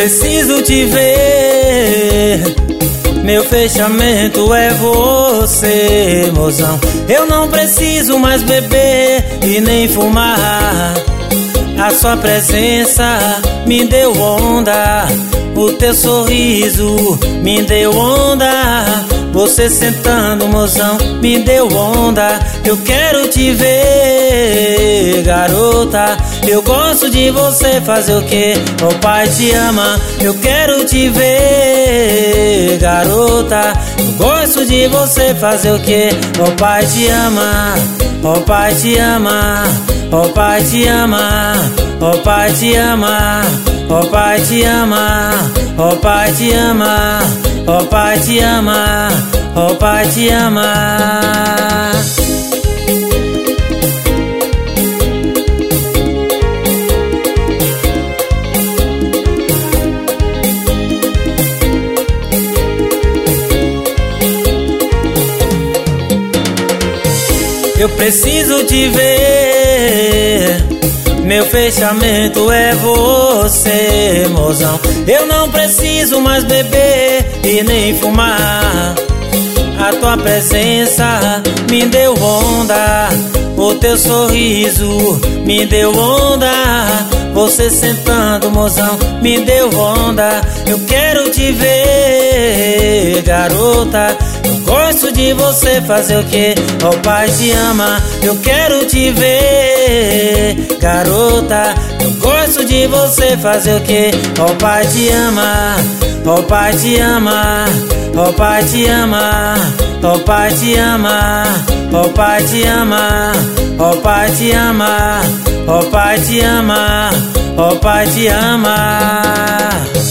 preciso te ver. Meu fechamento é você, mozão. Eu não preciso mais beber e nem fumar. A sua presença me deu onda. O teu sorriso me deu onda. Você sentando, mozão, me deu onda. Eu quero te ver, garota. Eu gosto de você, fazer o quê? O pai te ama. Eu quero te ver, garota. Eu gosto de você, fazer o quê? O pai te ama. O pai te ama. O pai te ama. O pai te ama. O pai te ama. O pai te ama. O pai te ama. O pai te ama. Eu preciso te ver. Meu fechamento é você, mozão. Eu não preciso mais beber e nem fumar. A tua presença me deu onda. O teu sorriso me deu onda. Você sentando, mozão, me deu onda. Eu quero te ver, garota. Eu gosto de você, fazer o quê? O pai te ama. Eu quero te ver, garota. Eu gosto de você, fazer o quê? O pai te ama. O pai te ama. O pai te ama. O pai te ama. O pai te ama. O pai te ama. O pai te ama. O pai te ama.